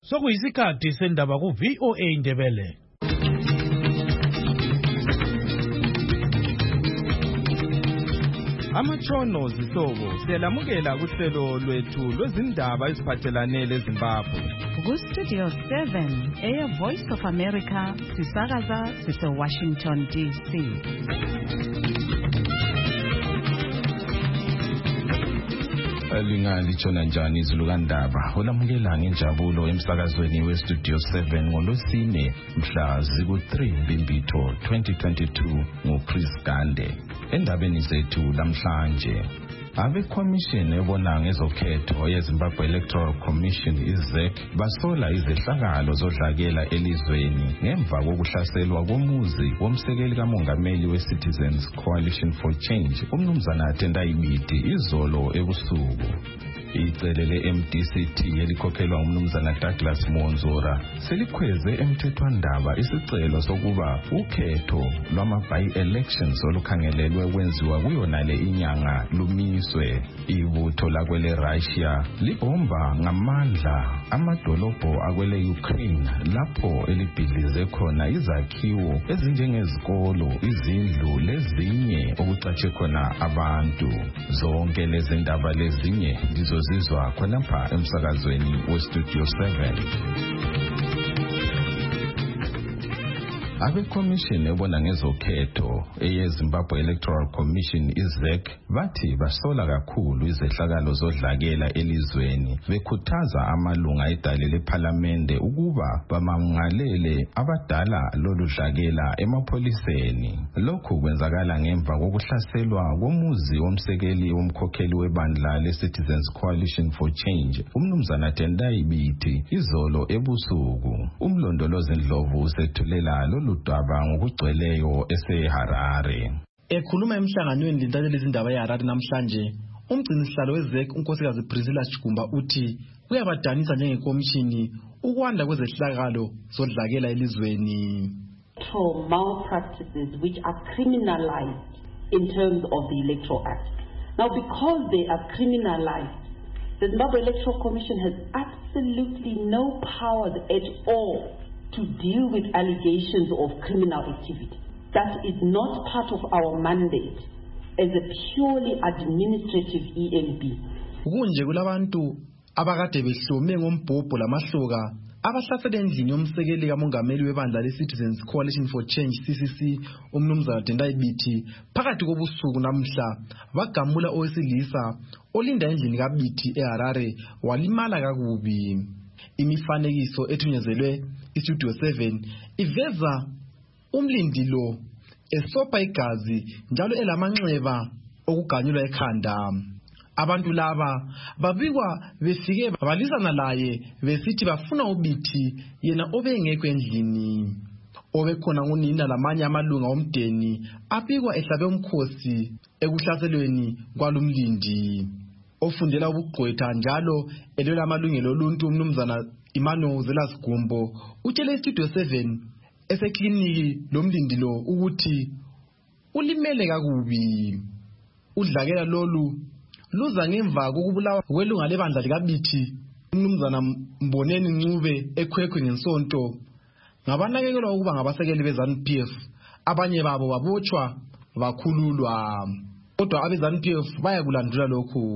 Sokuyisikhathi sendaba ku VOA Indebele. Amatshono zihlobo siyalamukela kuhlelo lwethu lwezindaba eziphathelane leZimbabwe. Ku Studio 7 Air Voice of America sisakaza sise Washington DC. Lingalitshona njani izulu kandaba olamukela ngenjabulo emsakazweni weStudio 7 ngolosine mhla ziku-3 Mbimbitho 2022 nguChris Gande. Endabeni zethu namhlanje, abeCommission ebona ngezokhetho yeZimbabwe Electoral Commission IZEC basola izehlakalo zodlakela elizweni ngemva kokuhlaselwa komuzi womsekeli kamongameli weCitizens Coalition for Change umnumzana Tendai Biti izolo ebusuku. Icele le-MDCT elikhokhelwa umnumzana Douglas Monzora selikhweze emthethwandaba isicelo sokuba ukhetho lwama-by-elections olukhangelelwe kwenziwa kuyonale inyanga lumiswe. Ibutho lakwele Russia libomba ngamandla amadolobho akwele Ukraine lapho elibhidlize khona izakhiwo ezinjengezikolo, izindlu lezinye okucatshe khona abantu. Zonke lezi ndaba lezinye zizwa khonapha emsakazweni weStudio 7. AbeCommission ebona ngezokhetho eyeZimbabwe Electoral Commission IZEC bathi basola kakhulu izehlakalo zodlakela elizweni, bekhuthaza amalunga edale lePhalamende ukuba bamangalele abadala lolu dlakela emapholiseni. Lokhu kwenzakala ngemva kokuhlaselwa komuzi womsekeli womkhokheli webandla leCitizens Coalition for Change umnumzana Tendai Biti izolo ebusuku. Umlondolozi Ndlovu usethulela ludaba ngokugcweleyo eseHarare. Ekhuluma emhlanganweni lentatheleli izindaba eHarare namhlanje, umgcinisihlalo weZEC unkosikazi Priscilla Chigumba uthi kuyabadanisa njengekomishini ukwanda kwezehlakalo zodlakela elizweni. Malpractices which are criminalized in terms of the Electoral Act. Now, because they are criminalized, the Zimbabwe Electoral Commission has absolutely no powers at all to deal with allegations of criminal activity. That is not part of our mandate as a purely administrative EMB. Kunje kulabantu abakade behlome ngombhobho lamahloka abahlasele endlini yomsekeli kamongameli webandla leCitizens Coalition for Change CCC umnumzana Tendai Biti phakathi kobusuku namhla bagamula owesilisa olinda endlini kaBiti eHarare walimala kakubi. Imifanekiso ethunyezelwe iStudio 7 iveza umlindilo esopa igazi njalo elamanxeba okuganyulwa ekhanda. Abantu laba babikwa befike balisana laye besithi bafuna uBiti yena obengekho endlini. Obekhona ngunina lamanye amalunga omdeni abikwa ehlabe umkhosi ekuhlaselweni kwalumlindi. Ofundela ubugqwetha njalo elwela amalungelo oluntu umnumzana Imano Zelas Gumbo utshele iStudio 7 esekliniki lomlindilo ukuthi ulimele kakubi. Udlakela lolu luza ngemva kokubulawa kwelunga lebandla likaBiti umnumzana Mboneni Ncube ekhwekhwe ngensonto ngabanakekelwa ukuba ngabasekeli beZANU-PF. Abanye babo babotshwa bakhululwa, kodwa abeZANU-PF bayakulandula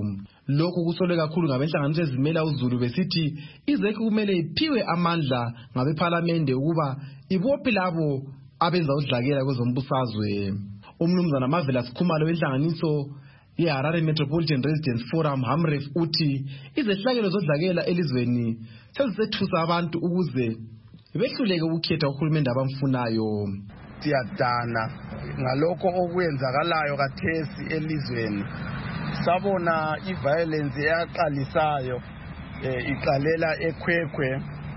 lokhu kusolwe kakhulu ngabenhlanganiso ezimela uZulu besithi iZEC kumele iphiwe amandla ngabePhalamende ukuba ibophe labo abenza udlakela kwezombusazwe. Umnumzana Mavela Sikhumalo wenhlanganiso yeHarare Metropolitan Residents Forum HAMREF uthi izehlakelo zodlakela elizweni sezisethusa abantu ukuze behluleke ukukhetha uhulumende abamfunayo. Siyadana ngalokho okwenzakalayo kathesi elizweni. Sabona iviolence eyaqalisayo iqalela ekhwekhwe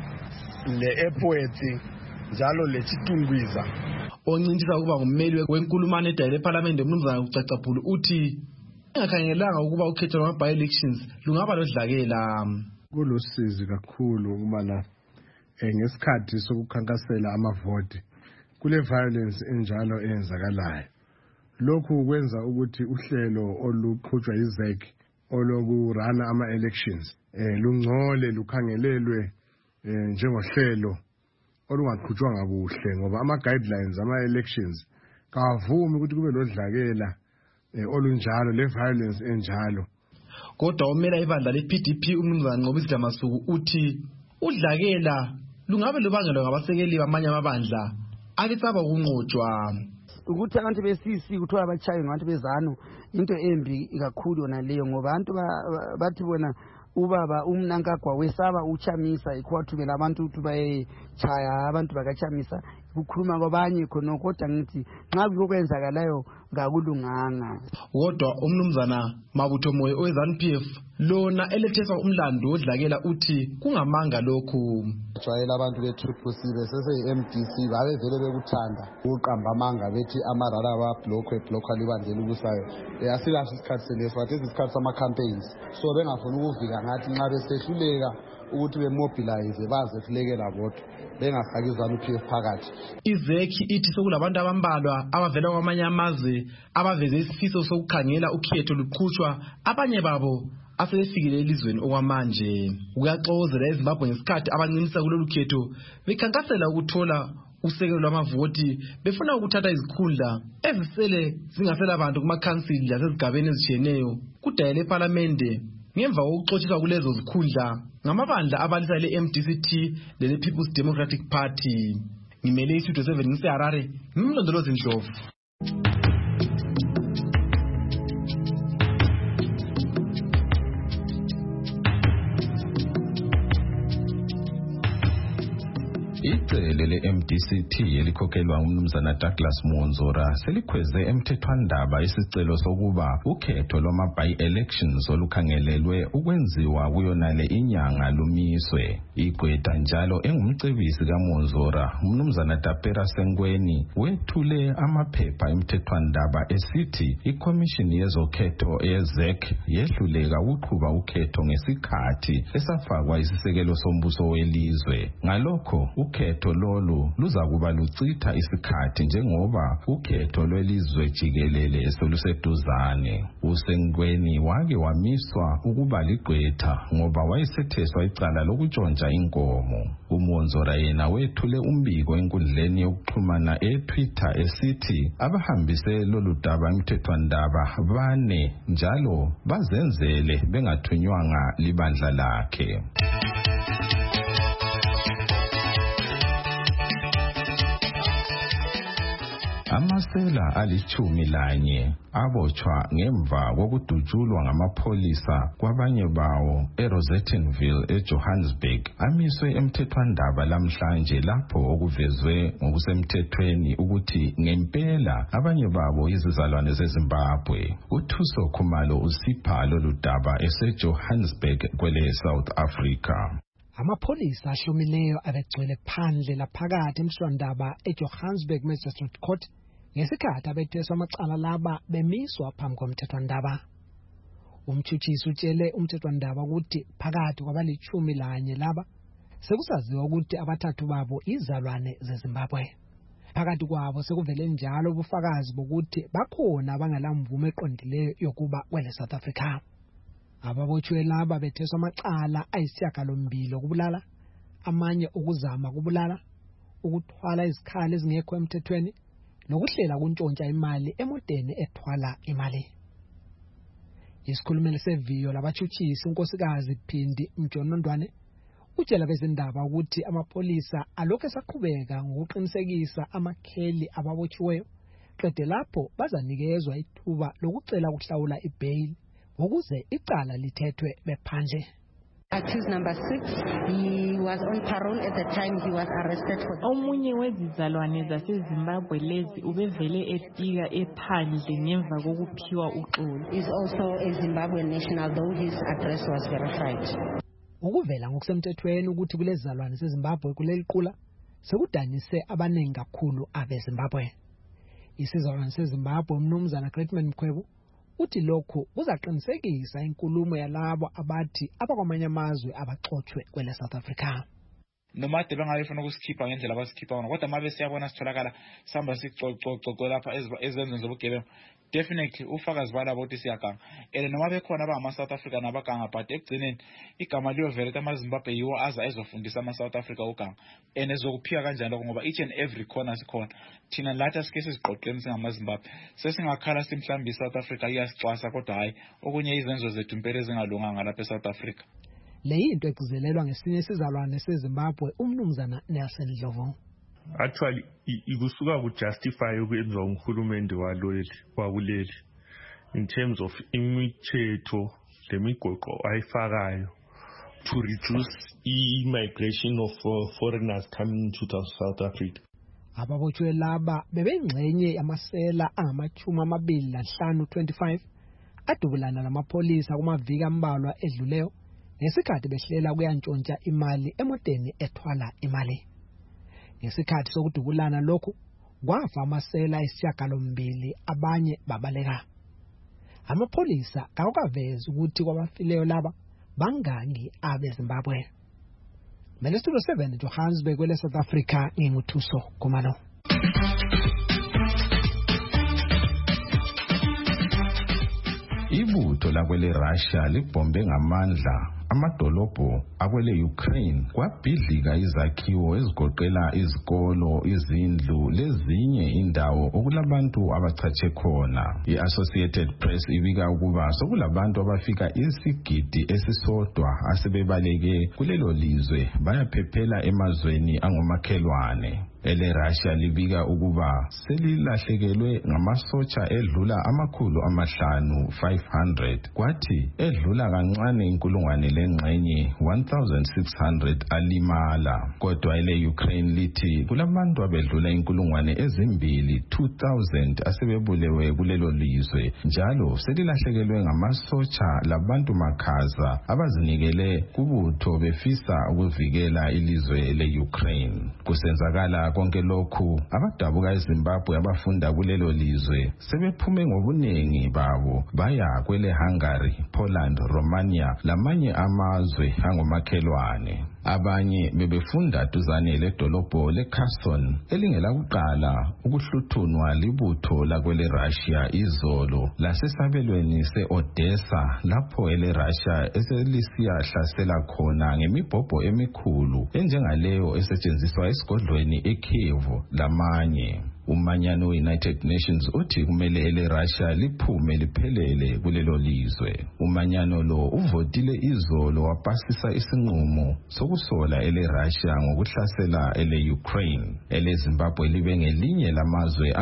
leEpwethi njalo leChitungwiza. Oncintisa ukuba ngummeli wenkulumane edale ePhalamende umnumzana uCacabhulu uthi engakhangelanga ukuba ukhetho lwama-by-elections lungaba lodlakela. Kulusizi kakhulu ukubana ngesikhathi sokukhankasela amavoti kule violence enjalo eyenzakalayo. Lokhu kwenza ukuthi uhlelo oluqhutshwa iZEC olokurana ama-elections lungcole lukhangelelwe njengohlelo olungaqhutshwanga kuhle ngoba ama-guidelines ama-elections kawavumi ukuthi kube lodlakela olunjalo le-violence enjalo. Kodwa umela ibandla le-PDP uMnumzana Nqobisi Dlamasuku uthi udlakela lungabe lubangelwa ngabasekeli bamanye amabandla abesaba ukunqotshwa. Ukuthi abantu besisi kuthiwa abachayi ngabantu bezano into embi kakhulu yona leyo ngoba abantu bathi bona ubaba umnankagwa wesaba uchamisa ikwathubela abantu ukuthi bayechaya abantu bakachamisa ukukhuluma kwabanye khona kodwa ngithi nxa kuyokwenzakalayo ngakulunganga. Kodwa uMnumzana Mabutho Moyo owe-ZANU-PF lona elethesa umlando wodlakela uthi kungamanga lokhu. Jwayela abantu be-Triple-C besese-MDC babe vele bekuthanda ukuqamba amanga bethi amarara bablokhwa libandlela ukusayo. Asilaso isikhathi seleso bathi isikhathi sama-campaigns so bengafuni ukuvika ngathi nxa besehluleka ukuthi bemobilize bazehlulekela bodwa bengafaki iZANU-PF phakathi. Izekhi ithi sokulabantu abambalwa abavela kwamanye amazwe abaveze isifiso sokukhangela ukhetho luqhutshwa abanye babo asebefikile elizweni okwamanje. Kuyaxokozela eZimbabwe ngesikhathi abancinisa kulolu khetho bekhankasela ukuthola usekelo lwamavoti befuna ukuthatha izikhundla ezisele zingasela abantu kumakhansili lasezigabeni ezitshiyeneyo kudayele eParliamente ngemva kokuxotshiswa kulezo zikhundla ngamabandla abalisa le-MDCT lele-People's Democratic Party. Ngimele iStudio 7 ngiseHarare, ngimlondolozi Ndlovu. Icele le-MDCT elikhokhelwa uMnumzana Douglas Monzora selikhweze emthethwandaba isicelo sokuba ukhetho lwama-by-elections olukhangelelwe ukwenziwa kuyonale inyanga lumiswe. Igqwetha njalo engumcebisi kaMonzora, uMnumzana Tapera Sengweni wethule amaphepha emthethwandaba esithi iCommission yezokhetho eZEC yehluleka ukuqhuba ukhetho ngesikhathi esafakwa isisekelo sombuso welizwe. Ngalokho ukhetho lolu luzakuba lucitha isikhathi njengoba ukhetho lwelizwe jikelele soluseduzane. Usengweni wake wamiswa ukuba ligqwetha ngoba wayesetheswa icala lokutshontsha inkomo. uMonzora yena wethule umbiko enkundleni yokuxhumana eTwitter esithi abahambise lolu daba emthethwandaba bane njalo bazenzele bengathunywanga libandla lakhe. Amasela alithumi lanye abotshwa ngemva kokudutshulwa ngamapholisa kwabanye bawo eRosettenville eJohannesburg amiswe emthethwandaba lamhlanje lapho okuvezwe ngokusemthethweni ukuthi ngempela abanye babo izizalwane zeZimbabwe. uThuso Khumalo usipha lolu daba eseJohannesburg kwele South Africa. Amapholisa ahlomileyo abegcwele phandle laphakathi emthethwandaba eJohannesburg Magistrate Court ngesikhathi abetheswa amacala laba bemiswa phambi komthethwandaba. Umtshutshisi utshele umthethwandaba ukuthi phakathi kwabalithumi lanye laba sekusaziwa ukuthi abathathu babo izalwane zeZimbabwe. Phakathi kwabo sekuvele njalo ubufakazi bokuthi bakhona abangelamvume eqondileyo yokuba kwele South Africa. Ababotshwe laba betheswa amacala ayisishiyagalombili okubulala, amanye ukuzama ukubulala, ukuthwala izikhali ezingekho emthethweni nokuhlela kuntshontsha imali emodeni ethwala imali. Isikhulumeli seviyo labatshutshisi unkosikazi Phindi Mjonondwane utshela bezindaba ukuthi amapholisa alokhu esaqhubeka ngokuqinisekisa amakheli ababotshiweyo qede lapho bazanikezwa ithuba lokucela ukuhlawula ibail ukuze icala lithethwe bephandle. Accused number 6, he was on parole at the time he was arrested for. Omunye wezizalwane zaseZimbabwe lezi ubevele etika ephandle ngemva kokuphiwa uxolo. Is also a Zimbabwean national though his address was verified. Ukuvela ngokusemthethweni ukuthi kulezizalwane zeZimbabwe kuleli qula sekudanise abanengi kakhulu abeZimbabwe. Isizalwane seZimbabwe uMnumzana Greatman Mkhwebo uthi lokho kuzaqinisekisa inkulumo yalabo abathi abakwamanye amazwe abaxoxwe kwele South Africa. noma de bengayifuna ukusikhipha ngendlela abasikhipha ngona kodwa mabe siyabona sitholakala sihamba sicoco lapha ezenzweni zobugebengu definitely ufakazi balabo ukuthi siyaganga noma bekhona abangama-South Africa nabaganga but ekugcineni igama liyovela ukuthi amaZimbabwe yiwo aza ezofundisa ama-South Africa uganga ezokuphika kanjalo ngoba each and every corner sikhona thina lathi asike siziqoqeni singamaZimbabwe sesingakhala simhlawumbe i-South Africa iyasicwasa kodwa hayi okunye izenzo zethu impela ezingalunganga lapha e-South Africa. Le yinto egcizelelwa ngesinye isizalwane seZimbabwe umnumzana Nelson Dlovu. Actually ikusuka kujustify ukwenziwa umhulumende wakuleli in terms of imithetho lemigoqo ayifakayo to reduce immigration of foreigners coming to South Africa. Ababotshwe laba bebengxenye yamasela angama-25 adubulana namapolisa kumaviki ambalwa edluleyo ngesikhathi behlela kuyantshontsha imali emoteni ethwala imali. Ngesikhathi sokudubulana lokhu kwafa amasela ayisishiyagalombili abanye babaleka. Amapolisa kawukavezi ukuthi kwabafileyo laba bangaki abeZimbabwe. Studio 7 Johannesburg kwele South Africa nginguthuso Khumalo. Ibutho lakwele Russia libhombe ngamandla amadolobho akwele Ukraine kwabhidlika izakhiwo ezigoqela izikolo, izindlu lezinye indawo okulabantu abachache khona. I-Associated Press ibika ukuba sokulabantu abafika isigidi esisodwa asebebaleke kulelo lizwe bayaphephela emazweni angomakhelwane. Russia libika ukuba selilahlekelwe ngamasotsha edlula 500 kwathi edlula kancane inkulungwane lengxenye 1600 alimala. Kodwa Ukraine lithi kulabantu abedlula inkulungwane ezimbili 2000 asebebulewe kulelo lizwe njalo selilahlekelwe ngamasotsha labantu makhaza abazinikele kubutho befisa ukuvikela ilizwe le-Ukraine. Kusenzakala konke lokhu abadabuka eZimbabwe abafunda kulelo lizwe sebephume ngobuningi babo baya kwele Hungary, Poland, Romania lamanye amazwe angomakhelwane. Abanye bebefunda duzane ledolobho leCarson elingela kuqala ukuhluthunwa libutho lakwele Russia izolo lasesabelweni se-Odessa lapho Russia eselisiya khona ngemibhobho emikhulu enjengaleyo esetshenziswa esigodlweni eKyiv lamanye. Umanyano we-United Nations uthi kumele Russia liphume liphelele kulelo lizwe. Umanyano lo uvotile izolo wapasisa isinqumo sokusola Russia ngokuhlasela Ukraine. Zimbabwe libe ngelinye lamazwe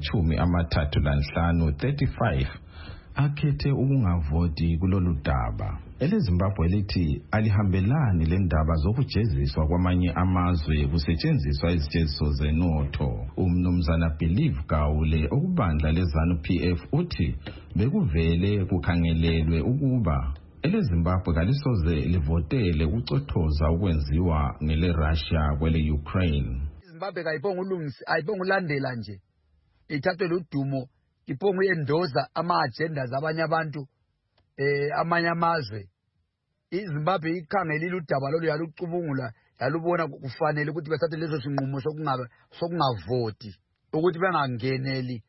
angama-35 35 akhethe ukungavoti kulolu daba. Zimbabwe lithi alihambelani lendaba zokujeziswa kwamanye amazwe kusetshenziswa izijeziso zenotho. Umnumzana Believe Gawule okubandla leZANU-PF uthi bekuvele kukhangelelwe ukuba Zimbabwe kalisoze livotele ukucothoza ukwenziwa Russia kwele Ukraine. Zimbabwe ayibonga ulandela nje ithathwe udumo iphongu yendoza ama-agenda zabanye abantu amanye amazwe. iZimbabwe ikhangelile udaba lolu yalucubungula yalubona kufanele ukuthi bethathe leso sinqumo sokungavoti ukuthi bengangeneli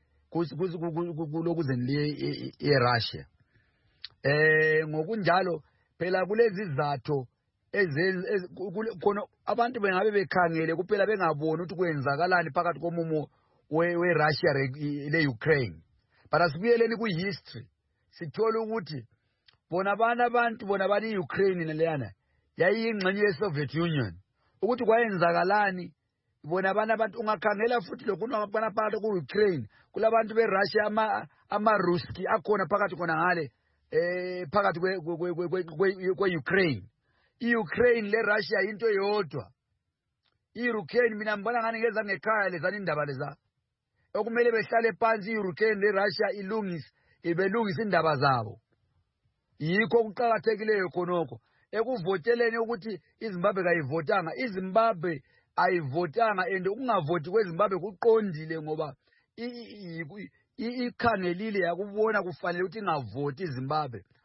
kulokuzeni eRussia. Ngokunjalo phela kulezi izathu khona abantu bengabe bekhangele kuphela bengaboni ukuthi kwenzakalani phakathi komumo weRussia le-Ukraine. But asibuyeleni ku-history sithola ukuthi bona bani i-Ukraine neleyana yayiyingxenye ye-Soviet Union. Ukuthi kwayenzakalani bona abantu ungakhangela futhi lokhu unabana phakathi ku-Ukraine kulabantu beRussia ama-Ruski akhona phakathi khona ngale phakathi kwe-Ukraine. I-Ukraine le-Russia into yodwa. I-Ukraine mina mbona ngani ngeza ngekhaya lezana indaba leza okumele behlale phansi i-Ukraine le-Russia ibelungisa indaba zabo. Yikho kuqhakathekileyo khonoko ekuvoteleni ukuthi iZimbabwe kayivotanga. iZimbabwe ayivotanga and ukungavoti kweZimbabwe kuqondile ngoba ikhangelile yakubona kufanele ukuthi ingavoti iZimbabwe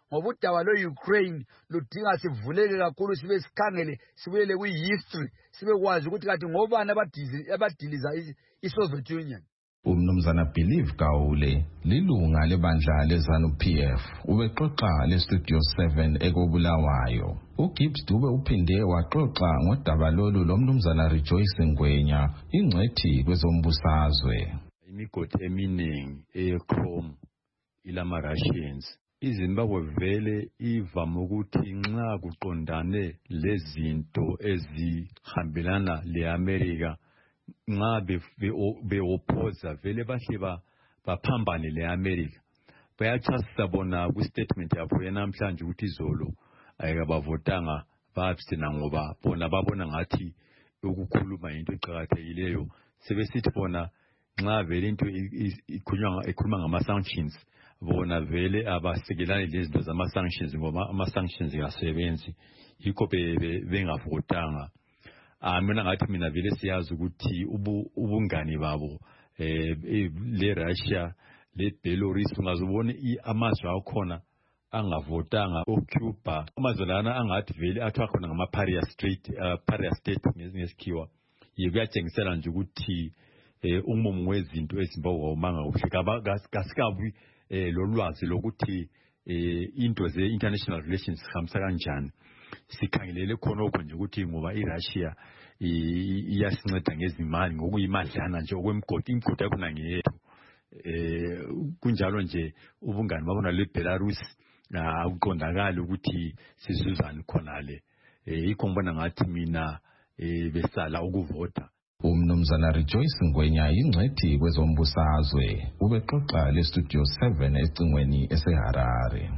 ngoba udaba lo-Ukraine ludinga sivuleke kakhulu sibe sikhangele sibuyele kwi-history sibe kwazi ukuthi kanti ngobani abadiliza i-Soviet Union. Umnumzana Believe Gaule lilunga lebandla leZANU-PF ubexoxa leStudio 7 ekobulawayo. uGibbs Dube uphinde waxoxa ngodaba lolu lomnumzana Rejoice Ngwenya ingcwethi kwezombusazwe. Imigodi eminingi eyechrome ilama Russians iZimbabwe vele ivame ukuthi nxa kuqondane lezinto ezihambelana leAmerica nxa beopposa vele bahle baphambane leAmerica. Bayachasisa bona kwistatement yapho yanamhlanje ukuthi izolo ayikabavotanga baabstina ngoba bona babona ngathi ukukhuluma into eqhakathekileyo sebesithi bona nxa vele into ikhuluma ngama-sanctions bona vele abasekelane lezinto zama-sanctions ngoba ama-sanctions kasebenzi yikho bengavotanga. Mina ngathi mina vele siyazi ukuthi ubungani babo le-Russia le-Belarus ungazubona amazwe akhona angavotanga oCuba amazwe lana angathi vele athiwa khona ngama-paria state ngesikhiwa kuyatshengisela nje ukuthi umumo wezinto eZimbabwe awumanga kuhle kasikabi lolwazi lokuthi into ze-international relations zihambisa kanjani. Sikhangelele khona okho nje ukuthi ngoba iRussia iyasinceda ngezimali ngokuyimadlana nje okwemigodi imigodi yakho ngeyethu kunjalo nje ubungani babona leBelarus akuqondakala ukuthi sizuzani khonale yikho ngibona ngathi mina besala ukuvota. Umnumzana Rejoice Ngwenya ingcwethi kwezombusazwe ubexoxa leStudio 7 ecingweni eseHarare.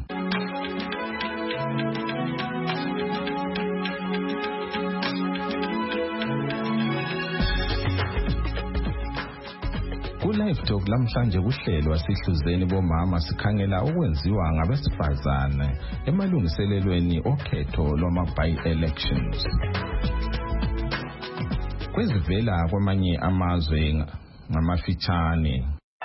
Ku-Live Talk lamhlanje kuhlelwa sihluzeni bomama sikhangela okwenziwa ngabesifazane emalungiselelweni okhetho lwama-by-elections. Kwezivela kwamanye amazwe ngamafitshane.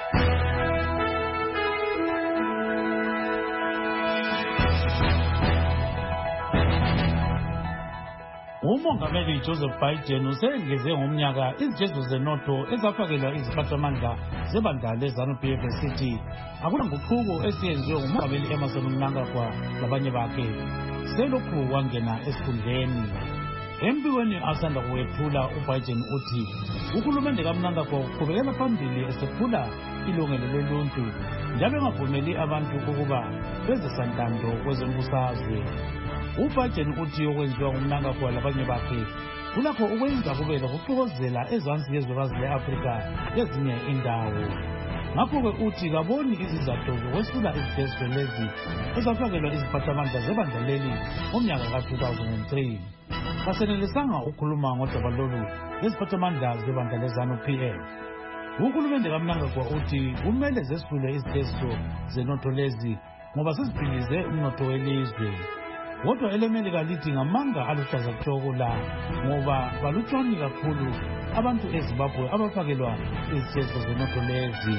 uMongameli Joseph Biden usengeze ngomnyaka izijezo zenotho ezafakelwa iziphathamandla zebandla leZANU-PF esithi akunanguquko esiyenziwe nguMongameli Emmerson Mnangagwa labanye bakhe selokhu wangena esikhundleni. Empikweni asanda kuwethula uBiden uthi uhulumende kaMnangagwa uqhubekela phambili esephula ilungelo loluntu njalo engavumeli abantu ukuba bezesandando kwezombusazwe. uBiden uthi okwenziwa nguMnangagwa labanye bakhe kulakho ukwenza kube lokuxokozela ezansi yezwekazi le-Afrika ezinye indawo. Ngakho-ke uthi kaboni izizathu zokwesula izijezo lezi ezafakelwa iziphathamandla zebandla leli ngomnyaka ka-2003. Kasenelisanga ukukhuluma ngodaba lolu leziphathamandla zebandla leZANU-PF. Uhulumende kaMnangagwa uthi kumele zesule izijezo zenotho lezi ngoba seziphilize umnotho welizwe. Kodwa elemelika lithi ngamanga aluhlaza tshoko la ngoba balutshwani kakhulu abantu eZimbabwe abafakelwa izijezo zenotho lezi.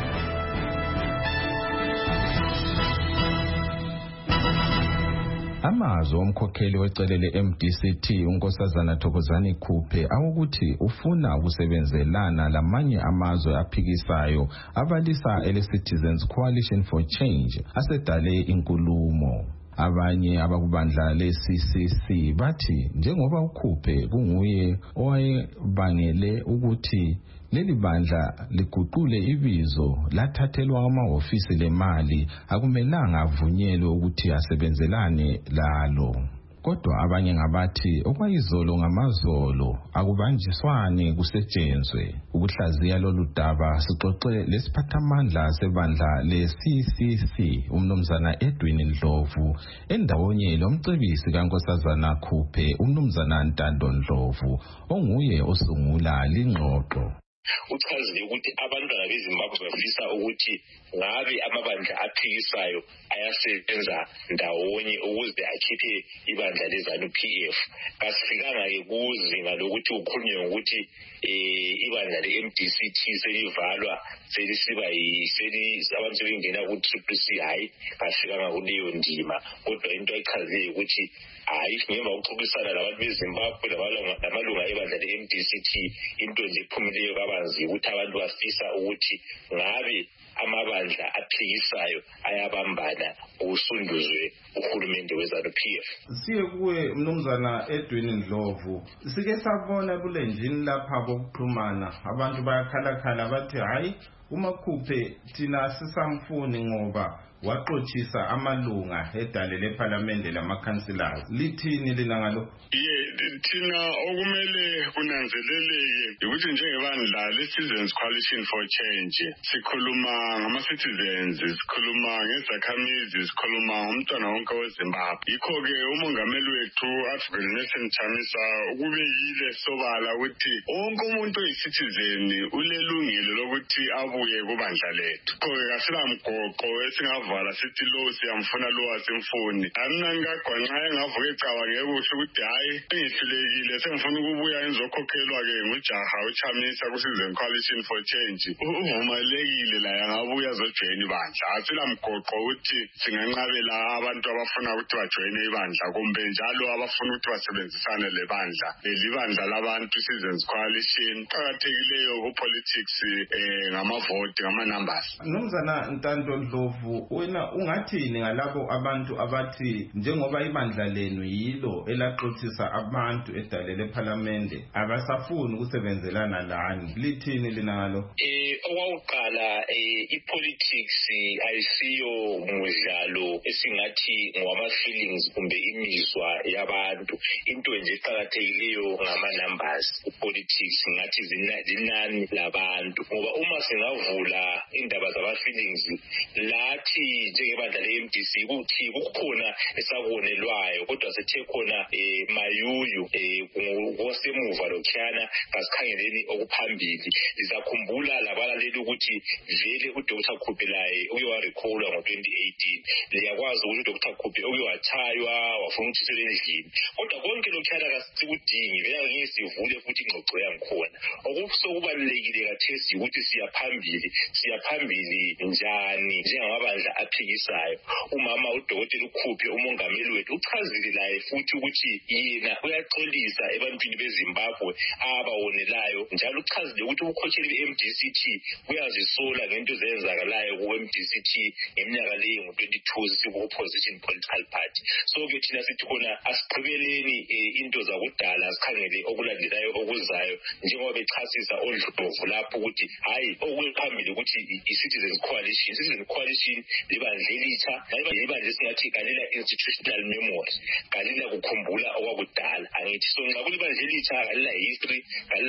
Amazwi omkhokheli wecele le-MDCT uNkosazana Thokozani Khuphe awukuthi ufuna ukusebenzelana lamanye amazwe aphikisayo abalisa ele-Citizens Coalition for Change asedale inkulumo. Abanye abakubandla le-CCC bathi njengoba uKhuphe kunguye owayebangele ukuthi leli bandla liguqule ibizo lathathelwa amahhovisi lemali akumelanga avunyelwe ukuthi asebenzelane lalo. Kodwa abanye ngabathi okwayizolo ngamazolo akubanjiswane kusetshenzwe. Ukuhlaziya lolu daba sixoxe lesiphathamandla sebandla le-CCC umnumzana Edwin Ndlovu endawonye lomcebisi kaNkosazana Khuphe umnumzana Ntando Ndlovu onguye osungula lingxoxo. uchazile ukuthi abantwana beZimbabwe bafisa ukuthi ngabe amabandla aphikisayo ayasebenza ndawonye ukuze akhiphe ibandla leZANU-PF. Kasifikanga-ke kuzinga lokuthi ukhulunywe ngokuthi ibandla le-MDCT selivalwa selisiba abantu sebengena ku-CCC. Hayi, kafikanga kuleyo ndima, kodwa into ayichazileyo ukuthi hayi ngemva kokuxoxisana labantu beZimbabwe lamalunga ebandla le-MDCT, into nje ephumileyo kabanzi ukuthi abantu bafisa ukuthi ngabe amabandla aphikisayo ayabambana kusunduzwe uhulumende weZANU-PF. Siye kuwe Mnumzana Edwin Ndlovu, sike sabona bulenjini lapha bokuxhumana abantu bayakhalakhala bathi hayi uMakhuphe thina sisamfuni ngoba waxothisa amalunga edale leParliament lamakhansilasi. Lithini lina ngalo? Thina okumele kunanzeleleke ukuthi njengebandla le-Citizens Coalition for Change sikhuluma ngama-citizens, sikhuluma ngezakhamizi, sikhuluma ngomntwana wonke weZimbabwe. Yikho-ke umongameli wethu African Nelson Chamisa ukubekile sobala ukuthi wonke umuntu oyi-citizen ulelungelo lokuthi abuye kubandla lethu. Yikho-ke kasilamgoqo esingavala sithi lo siyamfuna lo asimfuni. Mina ngikagwanxa engavuka ecabange kuhle ukuthi hayi ngihlulekile sengifuna ukubuya enzokhokhelwa-ke ngujaha uChamisa ku-Citizen Coalition for Change. Uvumelekile la angabuya azojoyina ibandla. Asilamgoqo ukuthi singanqabela abantu abafuna ukuthi bajoyine ibandla kumbe njalo abafuna ukuthi basebenzisane lebandla. Libandla labantu Citizens Coalition qhakathekileyo ku-politics ngamavoti ngama-numbers. Mnumzana Ntando Ndlovu, wena ungathini ngalabo abantu abathi njengoba ibandla lenu yilo elaxothisa abantu edale leParliament abasafuni ukusebenzelana lani? Lithini lina ngalo? Owakuqala ipolitics ayisiyo mudlalo esingathi ngwama-feelings kumbe imizwa yabantu. Into nje eqakathekileyo ngama-numbers. Ipolitics ngathi zinani labantu, ngoba uma singavula indaba zama-feelings lathi njengebandla le-MDC ukuthi kukhona esakubonelwayo, kodwa sethe khona mayuyu ngosemuva lokhuyana kasikhangeleni okuphambili. Lizakhumbula labalaleli ukuthi vele uDr. Khuphe laye uke warekholwa ngo-2018. Liyakwazi ukuthi uDr. Khuphe uke wathaywa wafuna ukuthisela endlini, kodwa konke lokhuyana kasikudingi. Vele ngeke sivule futhi ingxoxo yangikhona. Okubalulekile kathesi ukuthi siya phambili njani njengamabandla aphikisayo. Umama uDr. Khuphe umongameli wethu uchazile laye futhi ukuthi yena uyaxolisa ebantwini beZimbabwe abawonelayo, njalo uchazile ukuthi ubukhokheli be-MDCT buyazisola ngento zenzakalayo ku-MDCT ngeminyaka leyi ngo-22 siku-opposition political party. So-ke thina sithi khona asigqibeleni into zakudala sikhangele okulandelayo okuzayo, njengoba bechasisa oNdlovu lapho ukuthi hayi okuphambili ukuthi i-Citizens Coalition. Citizens Coalition libandla elitsha, libandla esingathi kalila institutional memory, kalila kukhumbula okwakudala. Angithi so nxa kulibandla elitsha kalila history,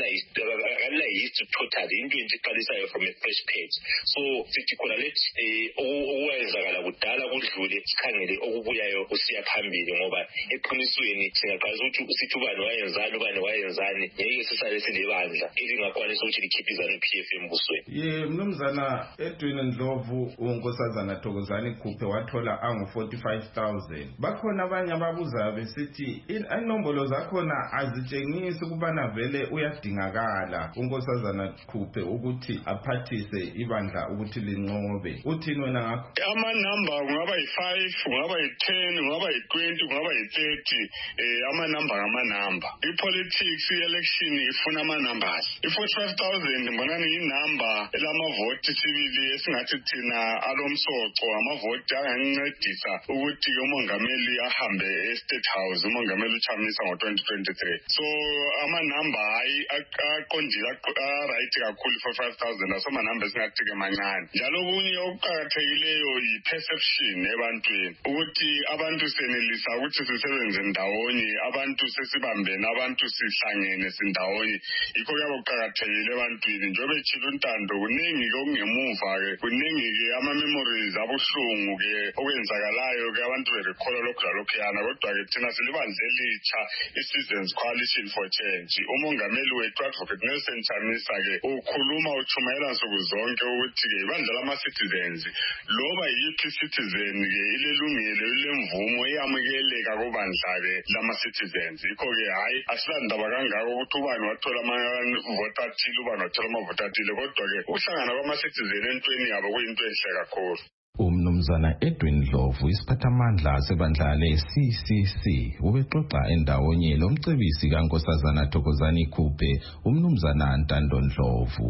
kalila history total, into nje iqalisayo from a fresh page. So sithi khona lethi okwenzakala kudala kudlule sikhangele okubuyayo kusiya phambili, ngoba eqinisweni singaqalisa ukuthi sithi ubani wayenzani ngeke sisale silebandla elingakwanisa ukuthi likhiphe iZANU-PF embusweni. Mnumzana Edwin Ndlovu, unkosazana Thokozani Khuphe wathola angu-45,000. Bakhona abanye ababuzayo besithi inombolo zakhona azitshengisi ukubana vele uyadingakala unkosazana Khuphe ukuthi aphathise ibandla ukuthi linqobe. Uthini wena ngakho? Amanamba kungaba yi-5, kungaba yi-10, kungaba yi-20, kungaba yi-30. Amanamba ngamanamba. I-politics i-election ifuna ama-numbers. I-45,000 mbonani yinamba elamavoti sibili esingathi thina alomsoco, amavoti angancedisa ukuthi umongameli ahambe e-State House, umongameli uChamisa ngo-2023. So amanamba aqondile right kakhulu for 5,000 asomanamba esingathi-ke mancane. Njalo okunye okuqakathekileyo yi-perception ebantwini, ukuthi abantu senelisa ukuthi sisebenze ndawonye, abantu sesibambene, abantu sihlangene sindawonye. Yikho kuyabe kuqakathekile ebantwini. Njengoba etshilo uNtando, kuningi-ke okungemuva-ke, kuningi-ke ama-memories ngabuhlungu-ke okwenzakalayo-ke abantu bebekholwa lokhu lalokhuyana kodwa-ke thina silibandla elitsha i-Citizens Coalition for Change. Umongameli wethu Advocate Nelson Chamisa-ke ukhuluma utshumayela nsuku zonke ukuthi-ke ibandla lama-citizens loba yiphi citizen-ke ilelungelo ilemvumo iyamukeleka kubandla-ke lama-citizens. Yikho-ke hhayi asilandaba kangako ukuthi ubani wathola amavoti athile ubani wathola amavoti athile kodwa-ke ukuhlangana kwama-citizen entweni yabo kuyinto enhle kakhulu. Umnumzana Edwin Ndlovu isiphathamandla sebandla le-CCC ubexoxa endawonye lomcebisi kaNkosazana Thokozani Khuphe umnumzana Ntando Ndlovu.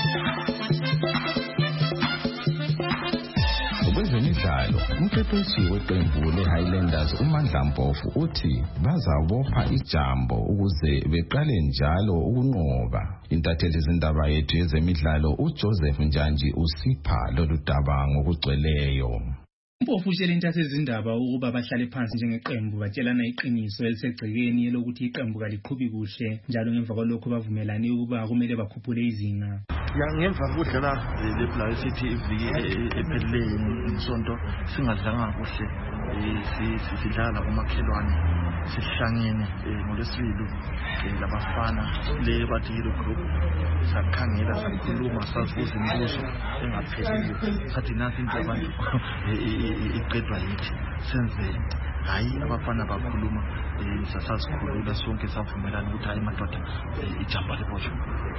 Kwezemidlalo, umqeqeshi weqembu le-Highlanders uMandla Mpofu uthi bazabopha ijambo ukuze beqale njalo ukunqoba. Intatheli izindaba yethu yezemidlalo uJoseph Njanji usipha lolu daba ngokugcweleyo. Mpofu utshela intatheli izindaba ukuba bahlale phansi njengeqembu batshelana iqiniso elisegcekeni elokuthi iqembu kaliqhubi kuhle njalo ngemva kwalokho bavumelane ukuba kumele bakhuphule izinga. Ngemva kokudlala leBlack City iviki ephelileyo ngomsonto singadlanga kuhle sidlala kumakhelwane sihlangene ngolwesibili labafana le bathi hero group sakhangela sakhuluma sazibuza imibuzo engapheliyo sathi nathi into abantu iqedwa yithi senze hayi abafana bakhuluma sasasikhulula sonke savumelana ukuthi hayi madoda ijamba lebotshwe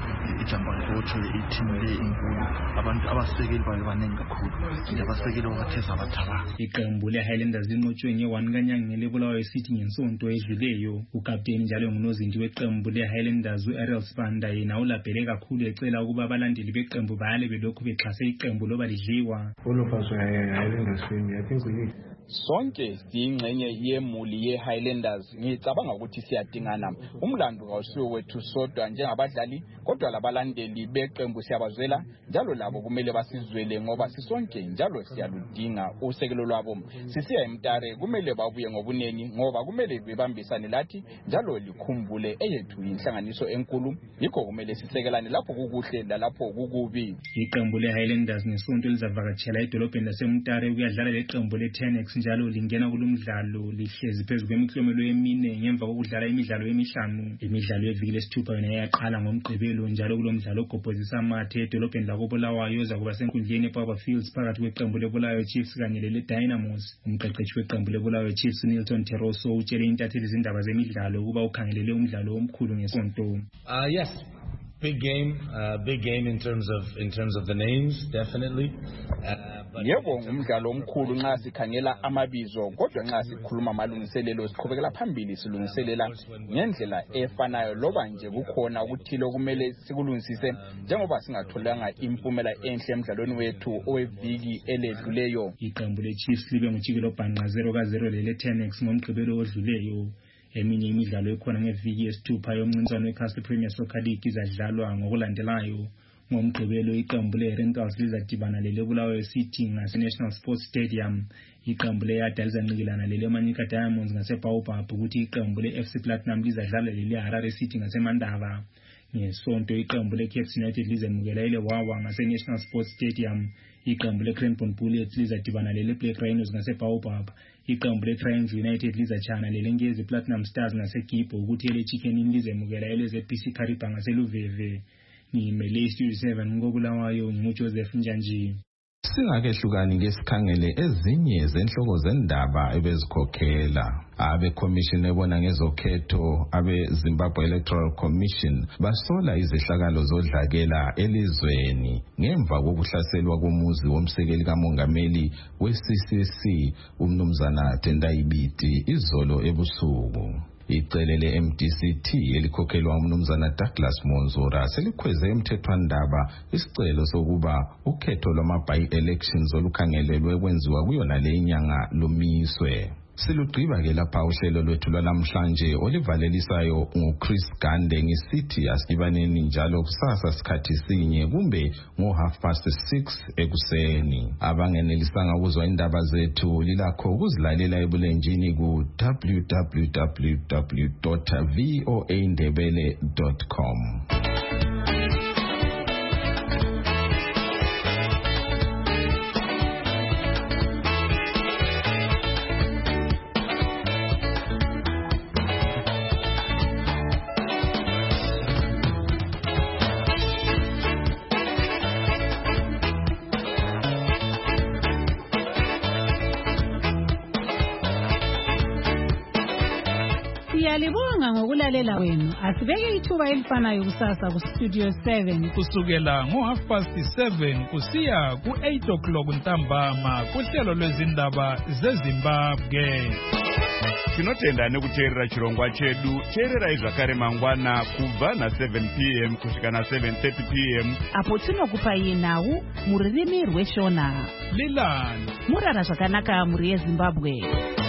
i-team le inkulu abantu abasekeli bayo baningi kakhulu nje abasekeli batheza bathaba. Iqembu le-Highlanders linqotshwe nge-1 kaNyangeni leBulawayo City ngesonto edluleyo. Ukapteni njalo ngunozinti weqembu le-Highlanders u-Ariel Sibanda yena ulabhele kakhulu ecela ukuba abalandeli beqembu bale belokhu bexhase iqembu loba lidliwa. All of us were Highlanders fan. I think we need sonke siyingxenye yemuli ye-Highlanders. Ngicabanga ukuthi siyadingana. Umlando kawusiwo wethu sodwa njengabadlali kodwa labalandeli beqembu siyabazwela njalo labo kumele basizwele ngoba sisonke njalo siyaludinga usekelo lwabo. Sisiya eMtare kumele babuye ngobuneni ngoba kumele bebambisane lathi njalo likhumbule eyethu inhlanganiso enkulu yikho kumele sisekelane lapho kukuhle lalapho kukubi. Iqembu le-Highlanders nesonto lizavakatshela edolobheni laseMtare ukuyadlala leqembu le-Tenex njalo lingena kulomdlalo lihlezi phezu kwemiklomelo emine ngemva kokudlala imidlalo emihlanu. Imidlalo yeviki lesithupha yona yaqala ngoMgqibelo njalo kulomdlalo ogobhozisa amathe edolobheni lakoBulawayo ozakuba senkundleni ePower Fields phakathi kweqembu leBulawayo Chiefs kanye lele-Dynamos. Umqeqeshi weqembu leBulawayo Chiefs Nilton Teroso utshele intatheli izindaba zemidlalo ukuba ukhangelele umdlalo omkhulu ngesonto. Yes. Big game in terms of the names, definitely. Yebo umdlalo omkhulu nxa sikhangela amabizo kodwa nxa sikhuluma amalungiselelo siqhubekela phambili silungiselela ngendlela efanayo loba nje kukhona ukuthile okumele sikulungisise njengoba singatholanga impumela enhle emdlalweni wethu oweviki eledluleyo. Iqembu leChiefs libe ngujikelo bhanqa 0-0 lele-Tenex ngomgqibelo odluleyo. Eminye imidlalo ekhona ngeviki yesithupha yomncintiswano weCastle Premier Soccer League izadlalwa ngokulandelayo. Ngomgqibelo iqembu le-Rentals lizadibana lele-Bulawayo City ngase-National Sports Stadium. Iqembu le-Yada lizanqikelana lele-Manika Diamonds ngase-Baobab ukuthi iqembu le-FC Platinum lizadlala lele-Harare City ngase-Mandaba. Ngesonto iqembu le-Caps United lizemukela ile-Wawa ngase-National Sports Stadium. Iqembu le-Cranbourne Bullets lizadibana lele-Black Rhinos ngase-Baobab. Iqembu le-Triumph United lizatshana lele-Ngezi Platinum Stars ngase-Gibbo ukuthi ele-Chicken Inn lizemukela ele-ZPC Kariba ngase-Luveve. Ngimele iStudio 7 ngoBulawayo nguJoseph Njanji. Singakehlukani ngesikhangele ezinye zenhloko zendaba ebezikhokhela. Abe-Commission ebona ngezokhetho abe-Zimbabwe Electoral Commission basola izehlakalo zodlakela elizweni ngemva kokuhlaselwa komuzi womsekeli kamongameli we-CCC umnumzana Tendai Biti izolo ebusuku. Icele le-MDCT elikhokhelwa umnumzana Douglas Monzora selikhweze emthethwandaba isicelo sokuba ukhetho lwama-by-elections olukhangelelwe kwenziwa kuyona le inyanga lumiswe. Silugqiba ke lapha uhlelo lwethu lwalamhlanje olivalelisayo nguChris Gande ngisithi asidibaneni njalo kusasa sikhathi sinye kumbe ngo6:30 ekuseni. Abangenelisanga ukuzwa indaba zethu lilakho ukuzilalela ebulenjini ku www.voaindebele.com. Siyalibonga ngokulalela kwenu. Asibeke ithuba elifanayo kusasa ku Studio 7 kusukela ngo7:30 kusiya ku8 ntambama kuhlelo lwezindaba zeZimbabwe. Tinotenda nekuteerera chirongwa chedu. Teerera zvakare mangwana kubva na7 p.m. kusvika na7:30 p.m. apo tinokupai nhau mururimi rweshona. Lilani murara zvakanaka muri yeZimbabwe.